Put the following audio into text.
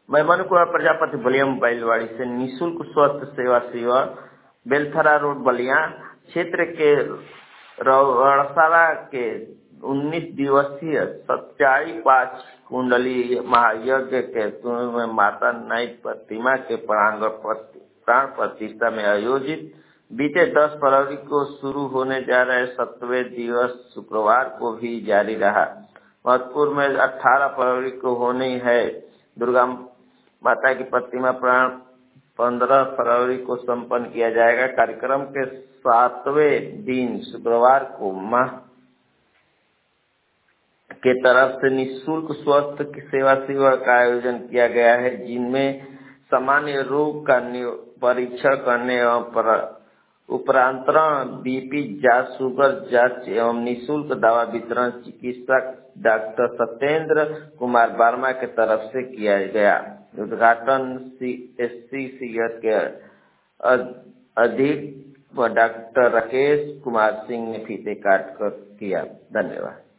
मैं मनु कुमार प्रजापति बलिया मोबाइलवाड़ी से निःशुल्क स्वास्थ्य सेवा शिविर बेलथरा रोड बलिया क्षेत्र के रौड़साला के 19 दिवसीय सच्चाई 5 कुंडली महायज्ञ के में माता नई प्रतिमा के प्राण प्रतिष्ठा में आयोजित बीते 10 फरवरी को शुरू होने जा रहे 7वें दिवस शुक्रवार को भी जारी रहा। महत्वपूर्ण में 18 फरवरी को होनी है दुर्गा माता की प्रतिमा प्राण 15 फरवरी को संपन्न किया जाएगा। कार्यक्रम के 7वें दिन शुक्रवार को माह के तरफ से निःशुल्क स्वास्थ्य सेवा शिविर का आयोजन किया गया है, जिनमें सामान्य रोग का परीक्षण करने एवं उपरांतरण बीपी जांच, शुगर जांच एवं निःशुल्क दवा वितरण चिकित्सक डॉक्टर सत्येंद्र कुमार वर्मा के तरफ से किया गया। उद्घाटन CSC शिविर के अधीक्षक डॉक्टर राकेश कुमार सिंह ने फीते काट कर किया। धन्यवाद।